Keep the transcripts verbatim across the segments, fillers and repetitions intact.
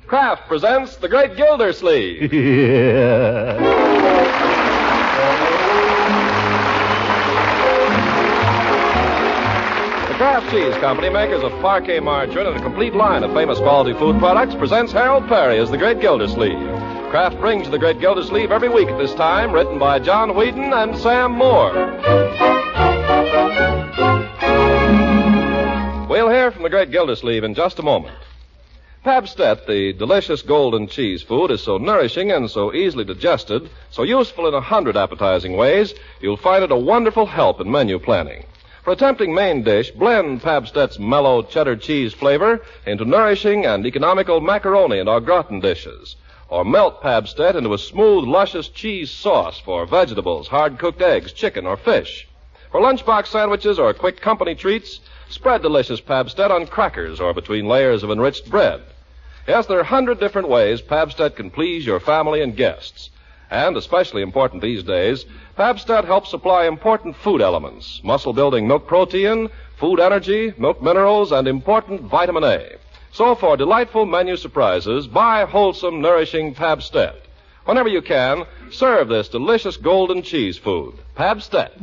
Kraft presents The Great Gildersleeve. The Kraft Cheese Company, makers of Parquet margarine and a complete line of famous quality food products, presents Harold Perry as The Great Gildersleeve. Kraft brings The Great Gildersleeve every week at this time, written by John Whedon and Sam Moore. We'll hear from The Great Gildersleeve in just a moment. Pabstet, the delicious golden cheese food, is so nourishing and so easily digested, so useful in a hundred appetizing ways, you'll find it a wonderful help in menu planning. For a tempting main dish, blend Pabstet's mellow cheddar cheese flavor into nourishing and economical macaroni and au gratin dishes. Or melt Pabstet into a smooth, luscious cheese sauce for vegetables, hard-cooked eggs, chicken, or fish. For lunchbox sandwiches or quick company treats, spread delicious Pabstet on crackers or between layers of enriched bread. Yes, there are a hundred different ways Pabstet can please your family and guests. And, especially important these days, Pabstet helps supply important food elements, muscle-building milk protein, food energy, milk minerals, and important vitamin A. So for delightful menu surprises, buy wholesome, nourishing Pabstet. Whenever you can, serve this delicious golden cheese food, Pabstet.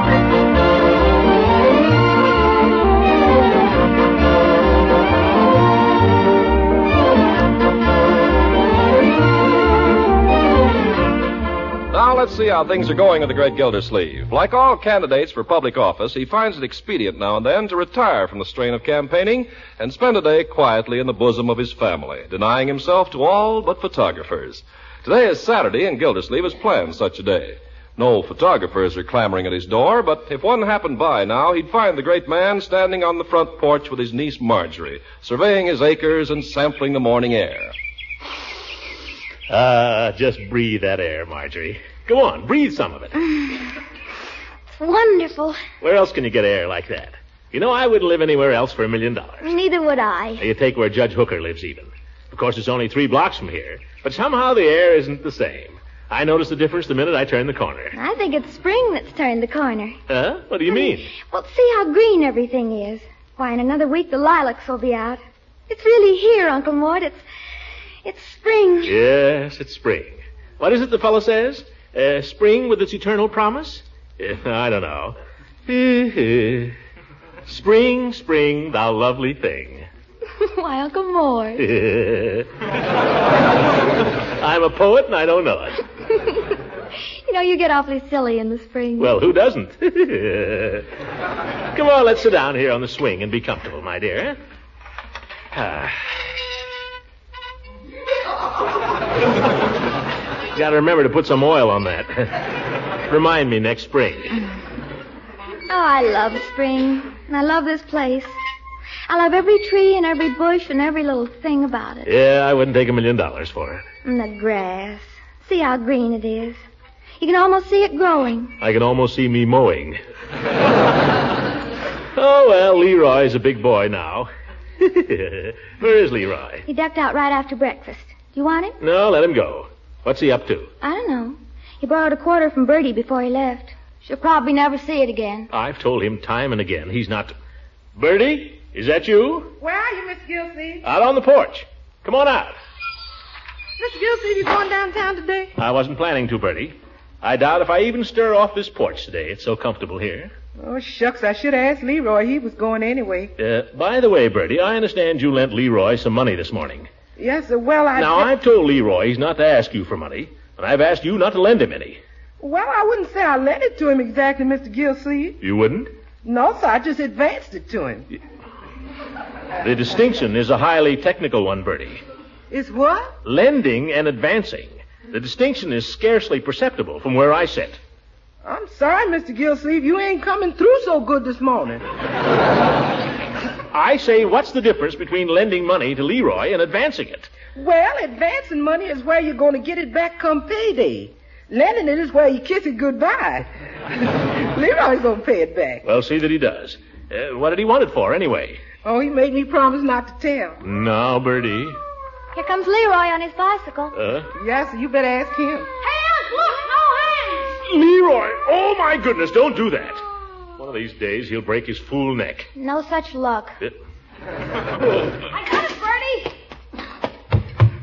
Now let's see how things are going with the Great Gildersleeve. Like all candidates for public office, he finds it expedient now and then to retire from the strain of campaigning and spend a day quietly in the bosom of his family, denying himself to all but photographers. Today is Saturday, and Gildersleeve has planned such a day. No photographers are clamoring at his door, but if one happened by now, he'd find the great man standing on the front porch with his niece Marjorie, surveying his acres and sampling the morning air. Ah, uh, just breathe that air, Marjorie. Go on, breathe some of it. It's wonderful. Where else can you get air like that? You know, I wouldn't live anywhere else for a million dollars. Neither would I. You take where Judge Hooker lives even. Of course, it's only three blocks from here, but somehow the air isn't the same. I notice the difference the minute I turn the corner. I think it's spring that's turned the corner. Huh? What do you mean? Well, see how green everything is. Why, in another week the lilacs will be out. It's really here, Uncle Mort. It's... it's spring. Yes, it's spring. What is it the fellow says? Uh, spring with its eternal promise? Uh, I don't know. Spring, spring, thou lovely thing. Why, Uncle Mort. I'm a poet and I don't know it. You know, you get awfully silly in the spring. Well, who doesn't? Come on, let's sit down here on the swing and be comfortable, my dear. Ah. Gotta remember to put some oil on that. Remind me next spring. Oh, I love spring. And I love this place. I love every tree and every bush and every little thing about it. Yeah, I wouldn't take a million dollars for it. And the grass. See how green it is. You can almost see it growing. I can almost see me mowing. Oh, well, Leroy's a big boy now. Where is Leroy? He ducked out right after breakfast. Do you want him? No, let him go. What's he up to? I don't know. He borrowed a quarter from Bertie before he left. She'll probably never see it again. I've told him time and again he's not to... Bertie, is that you? Where are you, Mister Gilsleeve? Out on the porch. Come on out. Mister Gilsleeve, you going downtown today? I wasn't planning to, Bertie. I doubt if I even stir off this porch today. It's so comfortable here. Oh, shucks, I should have asked Leroy. He was going anyway. Uh, by the way, Bertie, I understand you lent Leroy some money this morning. Yes, sir. Well, I... Now, I've told Leroy he's not to ask you for money, and I've asked you not to lend him any. Well, I wouldn't say I lent it to him exactly, Mister Gilsleeve. You wouldn't? No, sir. I just advanced it to him. The distinction is a highly technical one, Bertie. Is what? Lending and advancing. The distinction is scarcely perceptible from where I sit. I'm sorry, Mister Gilsleeve. You ain't coming through so good this morning. I say, what's the difference between lending money to Leroy and advancing it? Well, advancing money is where you're going to get it back come payday. Lending it is where you kiss it goodbye. Leroy's going to pay it back. Well, see that he does. Uh, what did he want it for, anyway? Oh, he made me promise not to tell. No, Bertie. Here comes Leroy on his bicycle. Uh? Yes, sir, you better ask him. Hands! Look! No hands! Leroy! Oh, my goodness, don't do that. One of these days, he'll break his fool neck. No such luck. Uh, I got it, Bertie!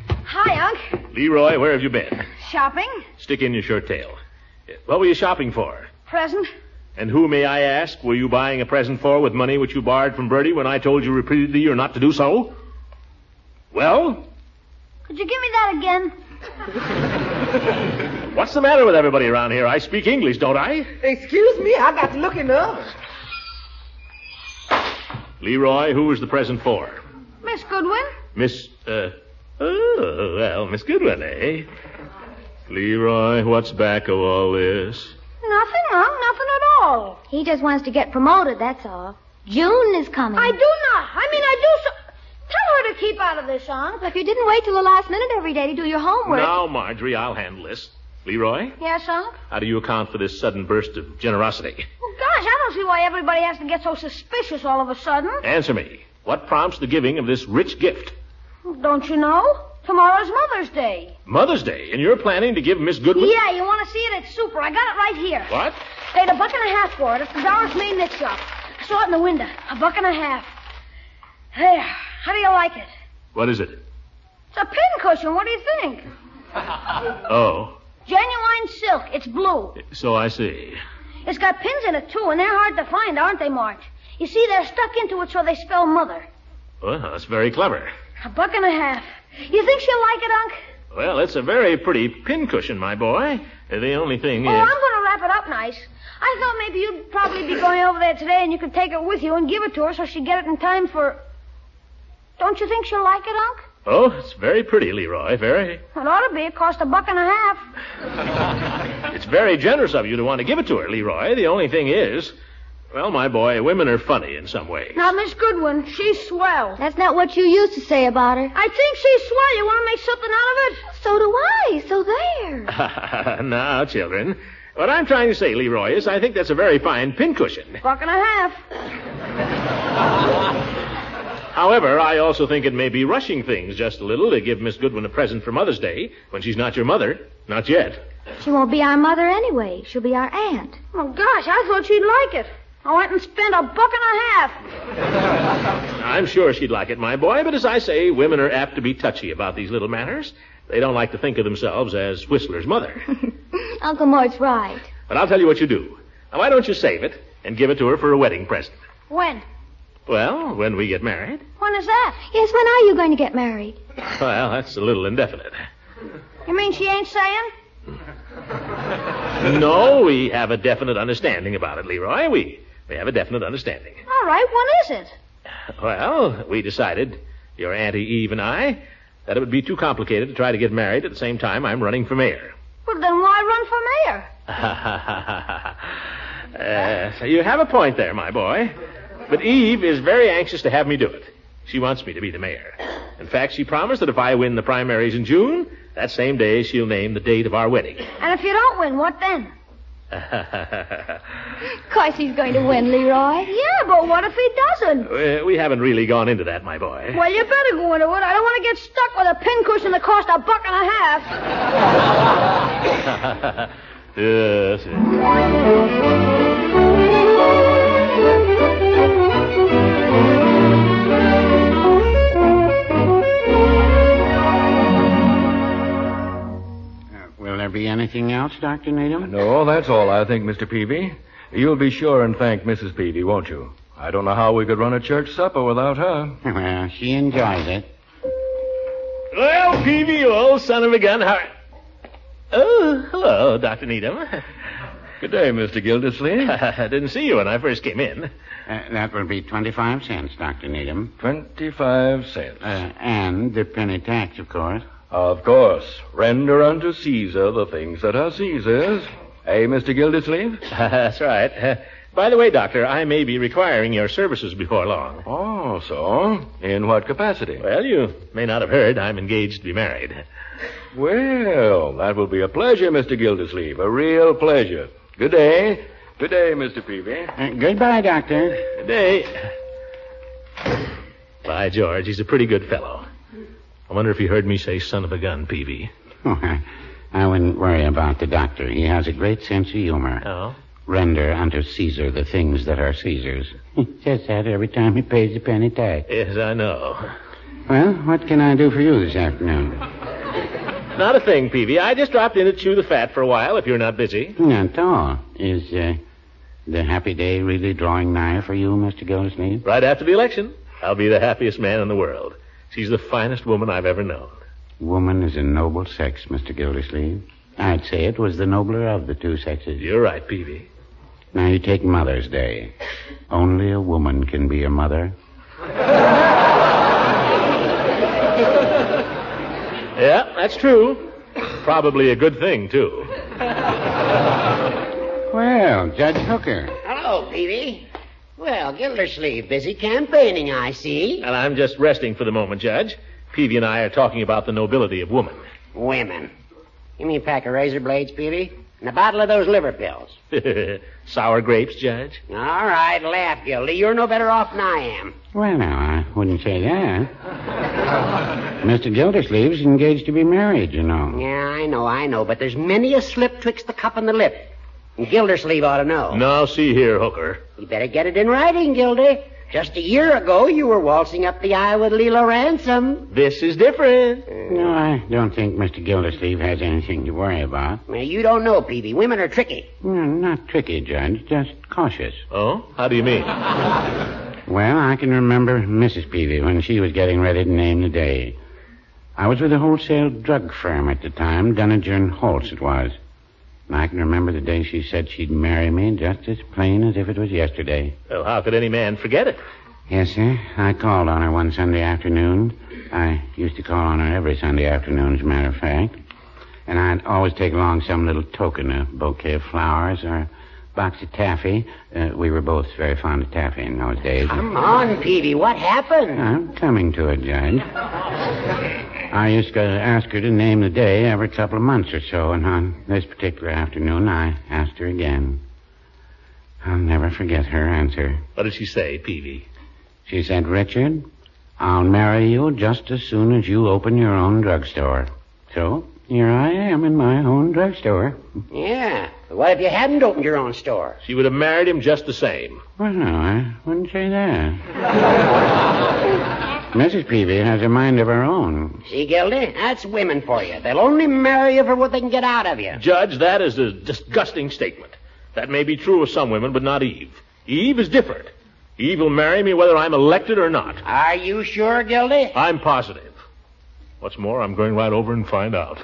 Leroy, where have you been? Shopping? Stick in your shirt tail. What were you shopping for? Present? And who, may I ask, were you buying a present for with money which you borrowed from Bertie when I told you repeatedly you're not to do so? Well? Could you give me that again? What's the matter with everybody around here? I speak English, don't I? Excuse me, I got to look in the oven. Leroy, who was the present for? Miss Goodwin? Miss, uh, oh, well, Miss Goodwin, eh? Leroy, what's back of all this? Nothing, Unc, nothing at all. He just wants to get promoted, that's all. June is coming. I do not. I mean, I do so... Tell her to keep out of this, Unc. If you didn't wait till the last minute every day to do your homework... Now, Marjorie, I'll handle this. Leroy? Yes, Unc? How do you account for this sudden burst of generosity? Well, gosh, I don't see why everybody has to get so suspicious all of a sudden. Answer me. What prompts the giving of this rich gift? Don't you know? Tomorrow's Mother's Day. Mother's Day, and you're planning to give Miss Goodwin... Yeah, you want to see it? It's super. I got it right here. What? Paid a buck and a half for it at the Doris May knit shop. I saw it in the window. A buck and a half. There. How do you like it? What is it? It's a pincushion. What do you think? Oh. Genuine silk. It's blue. So I see. It's got pins in it, too, and they're hard to find, aren't they, Marge? You see, they're stuck into it so they spell mother. Well, that's very clever. A buck and a half. You think she'll like it, Unc? Well, it's a very pretty pincushion, my boy. The only thing Oh, is... I'm going to wrap it up nice. I thought maybe you'd probably be going over there today and you could take it with you and give it to her so she'd get it in time for... Don't you think she'll like it, Unc? Oh, it's very pretty, Leroy. Very. It ought to be. It cost a buck and a half. It's very generous of you to want to give it to her, Leroy. The only thing is... Well, my boy, women are funny in some ways. Now, Miss Goodwin, she's swell. That's not what you used to say about her. I think she's swell. You want to make something out of it? So do I. So there. Now, children, what I'm trying to say, Leroy, is I think that's a very fine pincushion. Buck and a half. However, I also think it may be rushing things just a little to give Miss Goodwin a present for Mother's Day when she's not your mother. Not yet. She won't be our mother anyway. She'll be our aunt. Oh, gosh, I thought she'd like it. I went and spent a buck and a half. I'm sure she'd like it, my boy, but as I say, women are apt to be touchy about these little matters. They don't like to think of themselves as Whistler's mother. Uncle Mort's right. But I'll tell you what you do. Now, why don't you save it and give it to her for a wedding present? When? Well, when we get married. When is that? Yes, when are you going to get married? Well, that's a little indefinite. You mean she ain't saying? No, we have a definite understanding about it, Leroy. We... We have a definite understanding. All right, when is it? Well, we decided, your Auntie Eve and I, that it would be too complicated to try to get married at the same time I'm running for mayor. Well, then why run for mayor? uh, so you have a point there, my boy. But Eve is very anxious to have me do it. She wants me to be the mayor. In fact, she promised that if I win the primaries in June, that same day she'll name the date of our wedding. And if you don't win, what then? Of course he's going to win, Leroy. Yeah, but what if he doesn't? Uh, we haven't really gone into that, my boy. Well, you better go into it. I don't want to get stuck with a pincushion that cost a buck and a half. Yes. Will there be anything else, Doctor Needham? No, that's all, I think, Mister Peavy. You'll be sure and thank Missus Peavy, won't you? I don't know how we could run a church supper without her. Well, she enjoys it. Well, Peavy, you old son of a gun, how... Oh, hello, Doctor Needham. Good day, Mister Gildersleeve. I didn't see you when I first came in. Uh, that will be twenty-five cents, Doctor Needham. Twenty-five cents. Uh, and the penny tax, of course. Of course. Render unto Caesar the things that are Caesar's. Eh, Mister Gildersleeve? That's right. Uh, by the way, Doctor, I may be requiring your services before long. Oh, so? In what capacity? Well, you may not have heard I'm engaged to be married. Well, that will be a pleasure, Mister Gildersleeve. A real pleasure. Good day. Good day, Mister Peavy. Uh, goodbye, Doctor. Good day. By George, he's a pretty good fellow. I wonder if he heard me say son of a gun, Peavy. Oh, I, I wouldn't worry about the doctor. He has a great sense of humor. Oh? Render unto Caesar the things that are Caesar's. He says that every time he pays the penny tax. Yes, I know. Well, what can I do for you this afternoon? Not a thing, Peavy. I just dropped in to chew the fat for a while, if you're not busy. Not at all. Is uh, the happy day really drawing nigh for you, Mister Gildersleeve? Right after the election, I'll be the happiest man in the world. She's the finest woman I've ever known. Woman is a noble sex, Mister Gildersleeve. I'd say it was the nobler of the two sexes. You're right, Peavy. Now, you take Mother's Day. Only a woman can be a mother. Yeah, that's true. Probably a good thing, too. Well, Judge Hooker. Hello, Peavy. Well, Gildersleeve, busy campaigning, I see. And I'm just resting for the moment, Judge. Peavy and I are talking about the nobility of woman. Women. Give me a pack of razor blades, Peavy, and a bottle of those liver pills. Sour grapes, Judge? All right, laugh, Gildy. You're no better off than I am. Well, now, I wouldn't say that. Mister Gildersleeve's engaged to be married, you know. Yeah, I know, I know, but there's many a slip twixt the cup and the lip. And Gildersleeve ought to know. Now, see here, Hooker. You better get it in writing, Gildy. Just a year ago, you were waltzing up the aisle with Leela Ransom. This is different. No, I don't think Mister Gildersleeve has anything to worry about. Well, you don't know, Peavy. Women are tricky. No, not tricky, Judge, just cautious. Oh? How do you mean? Well, I can remember Missus Peavy when she was getting ready to name the day. I was with a wholesale drug firm at the time, Dunninger and Holtz it was. And I can remember the day she said she'd marry me just as plain as if it was yesterday. Well, how could any man forget it? Yes, sir. I called on her one Sunday afternoon. I used to call on her every Sunday afternoon, as a matter of fact. And I'd always take along some little token, a bouquet of flowers or a box of taffy. Uh, we were both very fond of taffy in those days. Come on, Peavy. What happened? I'm coming to it, Judge. I used to ask her to name the day every couple of months or so, and on this particular afternoon, I asked her again. I'll never forget her answer. What did she say, Peavy? She said, Richard, I'll marry you just as soon as you open your own drugstore. So, here I am in my own drugstore. Yeah. But what if you hadn't opened your own store? She would have married him just the same. Well, no, I wouldn't say that. Missus Peavy has a mind of her own. See, Gildy? That's women for you. They'll only marry you for what they can get out of you. Judge, that is a disgusting statement. That may be true of some women, but not Eve. Eve is different. Eve will marry me whether I'm elected or not. Are you sure, Gildy? I'm positive. What's more, I'm going right over and find out.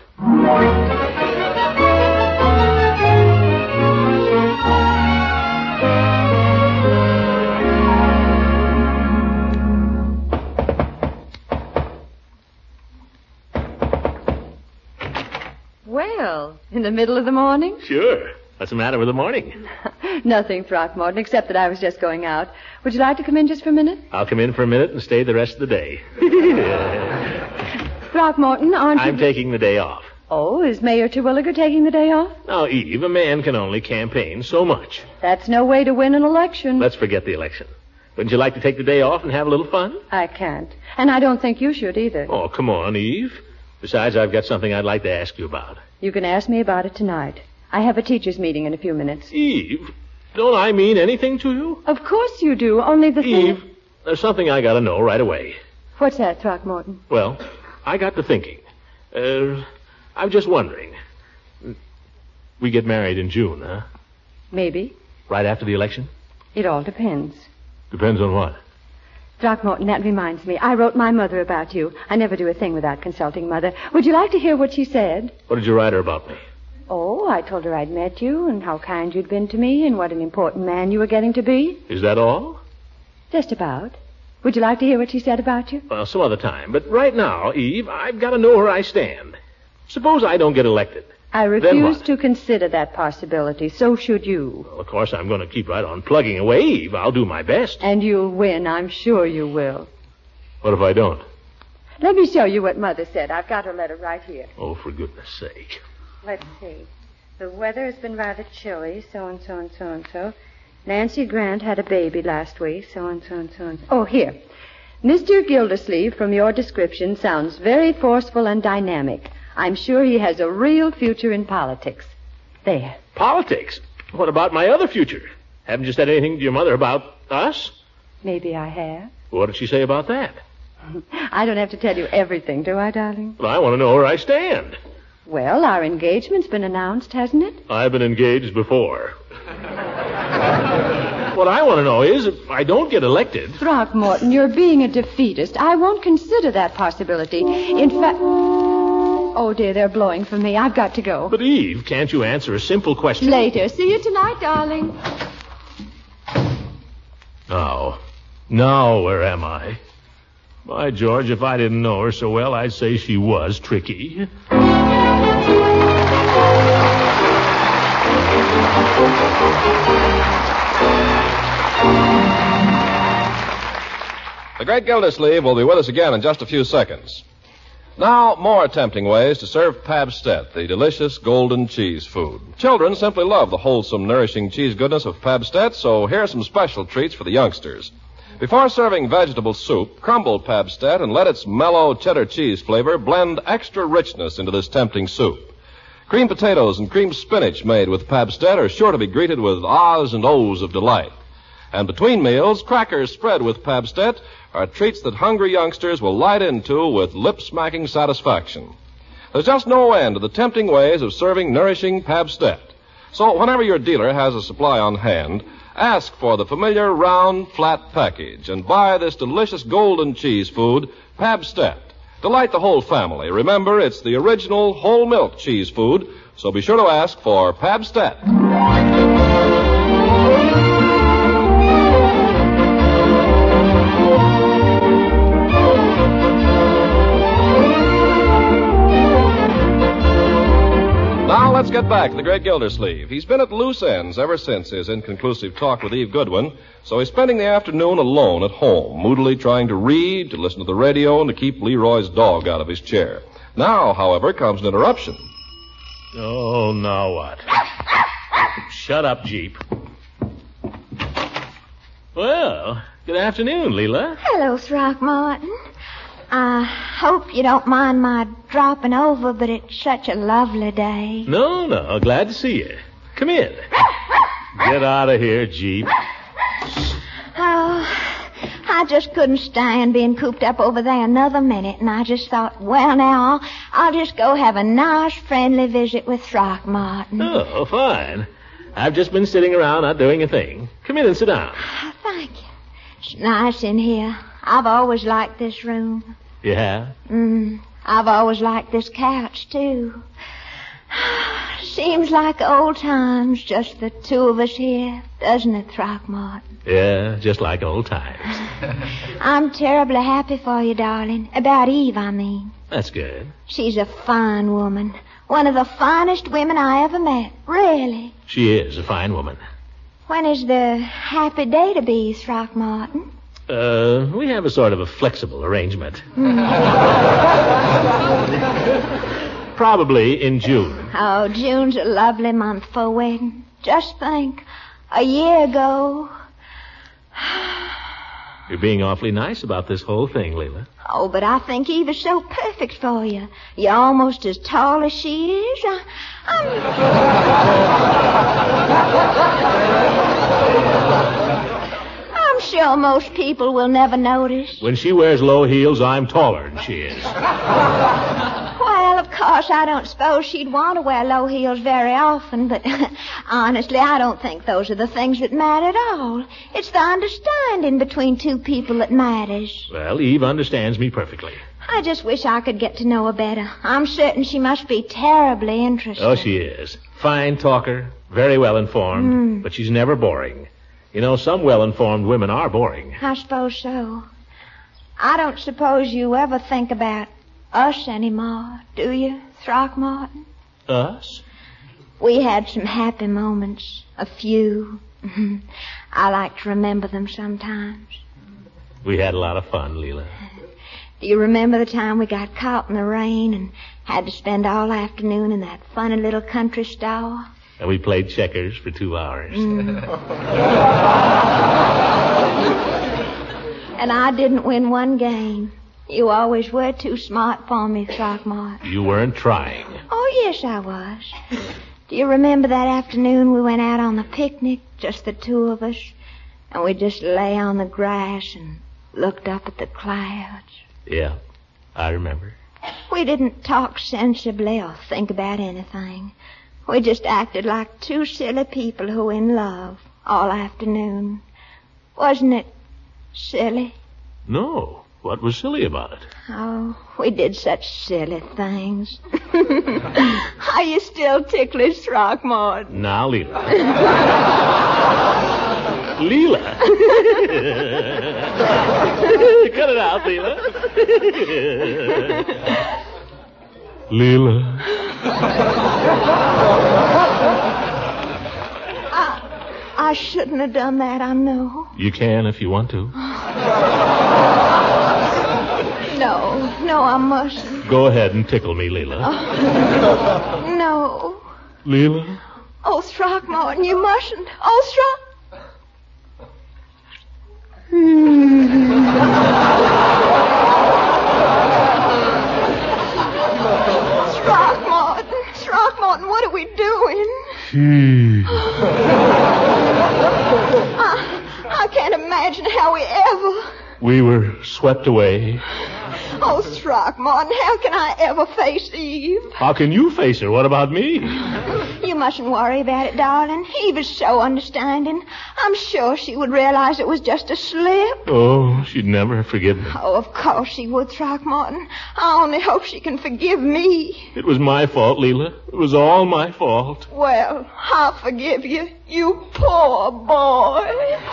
Well, in the middle of the morning? Sure. What's the matter with the morning? Nothing, Throckmorton, except that I was just going out. Would you like to come in just for a minute? I'll come in for a minute and stay the rest of the day. Throckmorton, aren't you... I'm taking the day off. Oh, is Mayor Terwilliger taking the day off? Now, Eve, a man can only campaign so much. That's no way to win an election. Let's forget the election. Wouldn't you like to take the day off and have a little fun? I can't. And I don't think you should either. Oh, come on, Eve. Besides, I've got something I'd like to ask you about. You can ask me about it tonight. I have a teacher's meeting in a few minutes. Eve, don't I mean anything to you? Of course you do, only the thing... Eve, there's something I gotta know right away. What's that, Throckmorton? Well, I got to thinking. Uh, I'm just wondering. We get married in June, huh? Maybe. Right after the election? It all depends. Depends on what? Throckmorton, that reminds me. I wrote my mother about you. I never do a thing without consulting Mother. Would you like to hear what she said? What did you write her about me? Oh, I told her I'd met you and how kind you'd been to me and what an important man you were getting to be. Is that all? Just about. Would you like to hear what she said about you? Well, some other time. But right now, Eve, I've got to know where I stand. Suppose I don't get elected. I refuse to consider that possibility. So should you. Well, of course, I'm going to keep right on plugging away, Eve. I'll do my best. And you'll win. I'm sure you will. What if I don't? Let me show you what Mother said. I've got her letter right here. Oh, for goodness sake. Let's see. The weather has been rather chilly, so and so and so and so. Nancy Grant had a baby last week, so and so and so and so. Oh, here. Mister Gildersleeve, from your description, sounds very forceful and dynamic. I'm sure he has a real future in politics. There. Politics? What about my other future? Haven't you said anything to your mother about us? Maybe I have. What did she say about that? I don't have to tell you everything, do I, darling? Well, I want to know where I stand. Well, our engagement's been announced, hasn't it? I've been engaged before. What I want to know is, if I don't get elected... Throckmorton, you're being a defeatist. I won't consider that possibility. In fact... Oh, dear, they're blowing for me. I've got to go. But, Eve, can't you answer a simple question? Later. See you tonight, darling. Now, now where am I? By George, if I didn't know her so well, I'd say she was tricky. The great Gildersleeve will be with us again in just a few seconds. Now, more tempting ways to serve Pabst-ett, the delicious golden cheese food. Children simply love the wholesome, nourishing cheese goodness of Pabst-ett, so here are some special treats for the youngsters. Before serving vegetable soup, crumble Pabst-ett and let its mellow cheddar cheese flavor blend extra richness into this tempting soup. Creamed potatoes and creamed spinach made with Pabst-ett are sure to be greeted with ahs and ohs of delight. And between meals, crackers spread with Pabst-ett are treats that hungry youngsters will light into with lip-smacking satisfaction. There's just no end to the tempting ways of serving nourishing Pabst-ett. So whenever your dealer has a supply on hand, ask for the familiar round, flat package and buy this delicious golden cheese food, Pabst-ett. Delight the whole family. Remember, it's the original whole milk cheese food, so be sure to ask for Pabst-ett. Now let's get back to the great Gildersleeve. He's been at loose ends ever since his inconclusive talk with Eve Goodwin, so he's spending the afternoon alone at home, moodily trying to read, to listen to the radio, and to keep Leroy's dog out of his chair. Now, however, comes an interruption. Oh, now what? Shut up, Jeep. Well, good afternoon, Leela. Hello, Throckmorton. I hope you don't mind my dropping over, but it's such a lovely day. No, no, glad to see you. Come in. Get out of here, Jeep. Oh, I just couldn't stand being cooped up over there another minute, and I just thought, well, now, I'll, I'll just go have a nice, friendly visit with Throckmorton. Oh, fine. I've just been sitting around not doing a thing. Come in and sit down. Oh, thank you. It's nice in here. I've always liked this room. Yeah? Mm, I've always liked this couch, too. Seems like old times, just the two of us here, doesn't it, Throckmorton? Yeah, just like old times. I'm terribly happy for you, darling. About Eve, I mean. That's good. She's a fine woman. One of the finest women I ever met. Really. She is a fine woman. When is the happy day to be, Throckmorton? Uh, we have a sort of a flexible arrangement. Probably in June. Oh, June's a lovely month for a wedding. Just think, a year ago... You're being awfully nice about this whole thing, Leela. Oh, but I think Eve is so perfect for you. You're almost as tall as she is. I, I'm... I'm sure most people will never notice. When she wears low heels, I'm taller than she is. Well, of course, I don't suppose she'd want to wear low heels very often, but honestly, I don't think those are the things that matter at all. It's the understanding between two people that matters. Well, Eve understands me perfectly. I just wish I could get to know her better. I'm certain she must be terribly interested. Oh, she is. Fine talker, very well informed, Mm. but she's never boring. You know, some well-informed women are boring. I suppose so. I don't suppose you ever think about us anymore, do you, Throckmorton? Us? We had some happy moments, a few. I like to remember them sometimes. We had a lot of fun, Leela. Do you remember the time we got caught in the rain and had to spend all afternoon in that funny little country store? And we played checkers for two hours. Mm. And I didn't win one game. You always were too smart for me, Throckmorton. You weren't trying. Oh, yes, I was. Do you remember that afternoon we went out on the picnic, just the two of us, and we just lay on the grass and looked up at the clouds? Yeah, I remember. We didn't talk sensibly or think about anything. We just acted like two silly people who were in love all afternoon. Wasn't it silly? No. What was silly about it? Oh, we did such silly things. Are you still ticklish, Throckmorton? Now, Leela. Leela? Cut it out, Leela. Leela. I, I shouldn't have done that, I know. You can if you want to. No, no, I mustn't. Go ahead and tickle me, Leela. Oh. No. Leela? Oh, Throckmorton, you mustn't. Oh, Throck... Throckmorton, Throckmorton, what are we doing? I, I can't imagine how we ever... We were swept away. Oh, Throckmorton, how can I ever face Eve? How can you face her? What about me? You mustn't worry about it, darling. Eve is so understanding. I'm sure she would realize it was just a slip. Oh, she'd never forgive me. Oh, of course she would, Throckmorton. I only hope she can forgive me. It was my fault, Leela. It was all my fault. Well, I'll forgive you, you poor boy.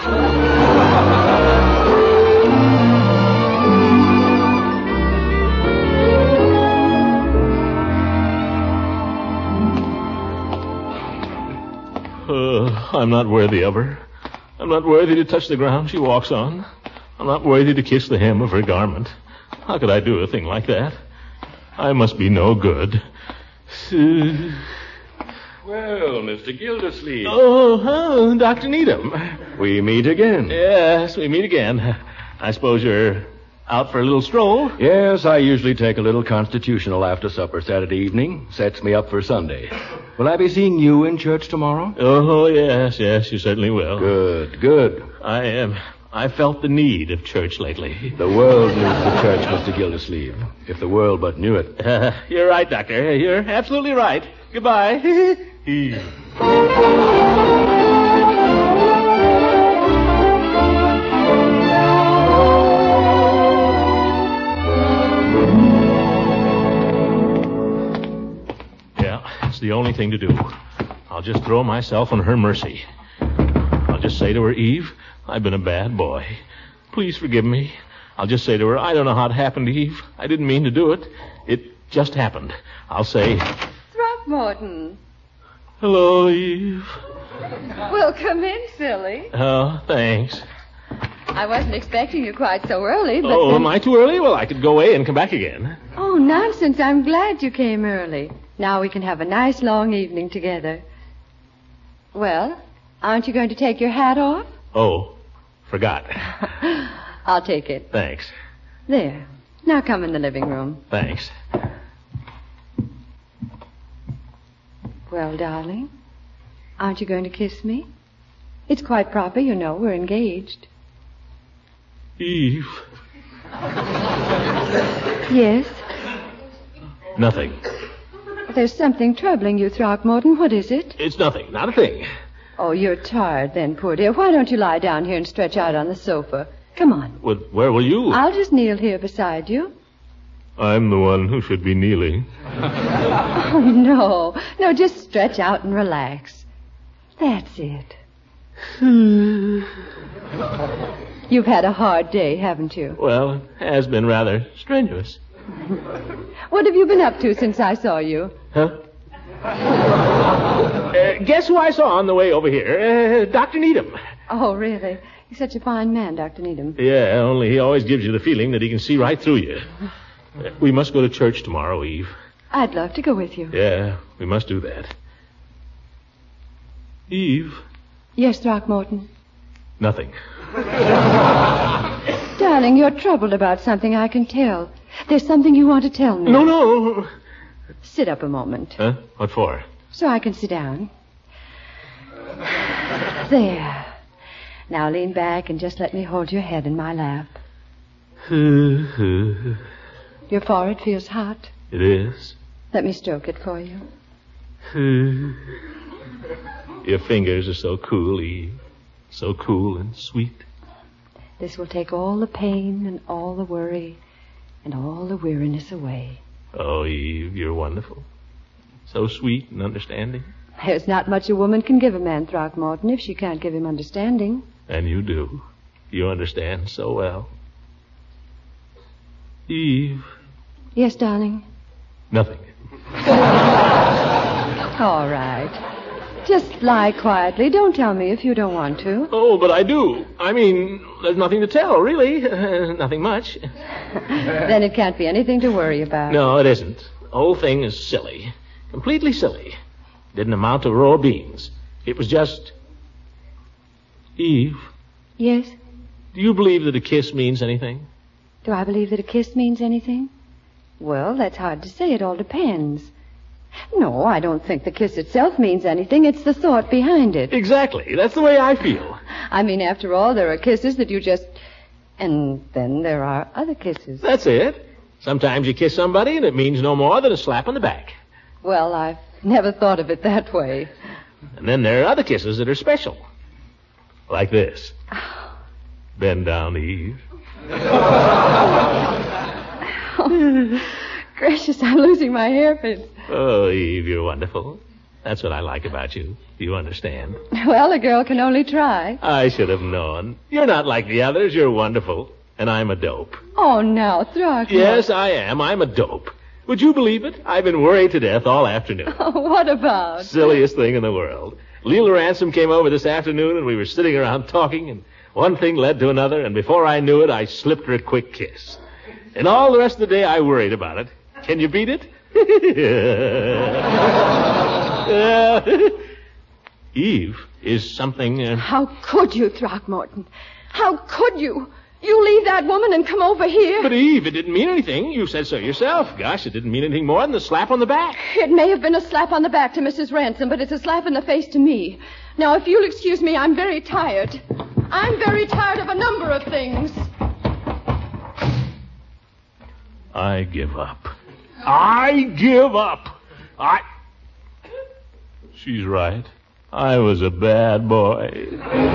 Uh, I'm not worthy of her. I'm not worthy to touch the ground she walks on. I'm not worthy to kiss the hem of her garment. How could I do a thing like that? I must be no good. Uh... Well, Mister Gildersleeve. Oh, huh, Doctor Needham. We meet again. Yes, we meet again. I suppose you're out for a little stroll? Yes, I usually take a little constitutional after supper Saturday evening. Sets me up for Sunday. Will I be seeing you in church tomorrow? Oh, yes, yes, you certainly will. Good, good. I am. Uh, I felt the need of church lately. The world needs the church, Mister Gildersleeve. If the world but knew it. Uh, you're right, Doctor. You're absolutely right. Goodbye. It's the only thing to do. I'll just throw myself on her mercy. I'll just say to her, Eve, I've been a bad boy. Please forgive me. I'll just say to her, I don't know how it happened, Eve. I didn't mean to do it. It just happened. I'll say... Throckmorton. Hello, Eve. Well, come in, silly. Oh, thanks. I wasn't expecting you quite so early, but... Oh, then... am I too early? Well, I could go away and come back again. Oh, nonsense. I'm glad you came early. Now we can have a nice long evening together. Well, aren't you going to take your hat off? Oh, forgot. I'll take it. Thanks. There. Now come in the living room. Thanks. Well, darling, aren't you going to kiss me? It's quite proper, you know. We're engaged. Eve. Yes? Nothing. There's something troubling you, Throckmorton. What is it? It's nothing. Not a thing. Oh, you're tired then, poor dear. Why don't you lie down here and stretch out on the sofa? Come on. Well, where will you? I'll just kneel here beside you. I'm the one who should be kneeling. Oh, no. No, just stretch out and relax. That's it. You've had a hard day, haven't you? Well, it has been rather strenuous. What have you been up to since I saw you? Huh? uh, guess who I saw on the way over here? Uh, Doctor Needham. Oh, really? He's such a fine man, Doctor Needham. Yeah, only he always gives you the feeling that he can see right through you. Uh, we must go to church tomorrow, Eve. I'd love to go with you. Yeah, we must do that. Eve? Yes, Throckmorton? Nothing. Darling, you're troubled about something, I can tell. There's something you want to tell me. No, no. Sit up a moment. Huh? What for? So I can sit down. There. Now lean back and just let me hold your head in my lap. Your forehead feels hot. It is? Let me stroke it for you. Your fingers are so cool, Eve. So cool and sweet. This will take all the pain and all the worry and all the weariness away. Oh, Eve, you're wonderful. So sweet and understanding. There's not much a woman can give a man, Throckmorton, if she can't give him understanding. And you do. You understand so well. Eve. Yes, darling? Nothing. All right. Just lie quietly. Don't tell me if you don't want to. Oh, but I do. I mean, there's nothing to tell, really. Nothing much. Then it can't be anything to worry about. No, it isn't. The whole thing is silly. Completely silly. Didn't amount to raw beans. It was just... Eve. Yes? Do you believe that a kiss means anything? Do I believe that a kiss means anything? Well, that's hard to say. It all depends. No, I don't think the kiss itself means anything. It's the thought behind it. Exactly. That's the way I feel. I mean, after all, there are kisses that you just... And then there are other kisses. That's it. Sometimes you kiss somebody and it means no more than a slap on the back. Well, I've never thought of it that way. And then there are other kisses that are special. Like this. Bend down, Eve. Oh, gracious, I'm losing my hairpins. Oh, Eve, you're wonderful. That's what I like about you. You understand? Well, a girl can only try. I should have known. You're not like the others. You're wonderful. And I'm a dope. Oh, now, Throckmorton. Yes, I am. I'm a dope. Would you believe it? I've been worried to death all afternoon. Oh, what about? Silliest thing in the world. Leela Ransom came over this afternoon, and we were sitting around talking, and one thing led to another, and before I knew it, I slipped her a quick kiss. And all the rest of the day, I worried about it. Can you beat it? Eve is something... Uh... How could you, Throckmorton? How could you? You leave that woman and come over here? But, Eve, it didn't mean anything. You said so yourself. Gosh, it didn't mean anything more than a slap on the back. It may have been a slap on the back to Missus Ransom, but it's a slap in the face to me. Now, if you'll excuse me, I'm very tired. I'm very tired of a number of things. I give up. I give up. I... She's right. I was a bad boy.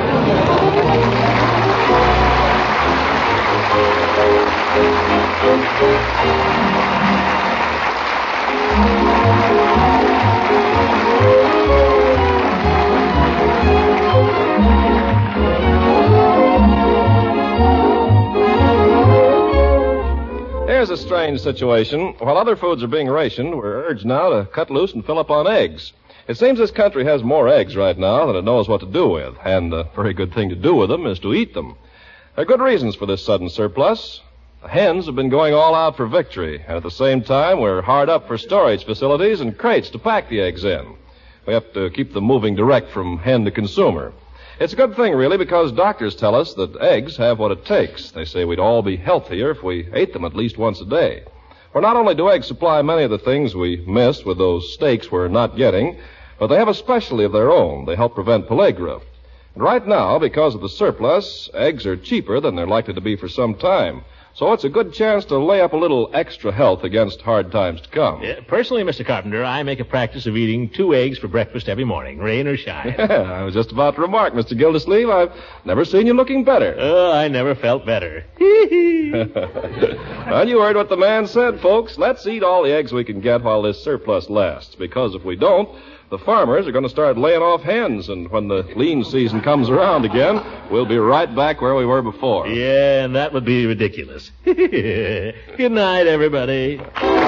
Here's a strange situation. While other foods are being rationed, we're urged now to cut loose and fill up on eggs. It seems this country has more eggs right now than it knows what to do with, and a very good thing to do with them is to eat them. There are good reasons for this sudden surplus. The hens have been going all out for victory, and at the same time, we're hard up for storage facilities and crates to pack the eggs in. We have to keep them moving direct from hen to consumer. It's a good thing, really, because doctors tell us that eggs have what it takes. They say we'd all be healthier if we ate them at least once a day. For not only do eggs supply many of the things we miss with those steaks we're not getting, but they have a specialty of their own. They help prevent pellagra. And right now, because of the surplus, eggs are cheaper than they're likely to be for some time. So it's a good chance to lay up a little extra health against hard times to come. Yeah, personally, Mister Carpenter, I make a practice of eating two eggs for breakfast every morning, rain or shine. Yeah, I was just about to remark, Mister Gildersleeve, I've never seen you looking better. Oh, I never felt better. Well, you heard what the man said, folks. Let's eat all the eggs we can get while this surplus lasts, because if we don't, the farmers are going to start laying off hens, and when the lean season comes around again, we'll be right back where we were before. Yeah, and that would be ridiculous. Good night, everybody.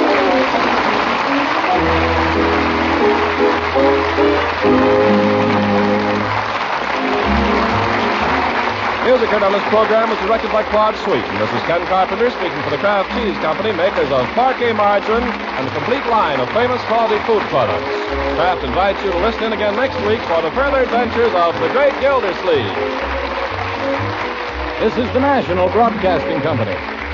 Music heard on this program was directed by Claude Sweeten. This is Ken Carpenter speaking for the Kraft Cheese Company, makers of Parquet Margarine and a complete line of famous quality food products. Kraft invites you to listen in again next week for the further adventures of the great Gildersleeve. This is the National Broadcasting Company.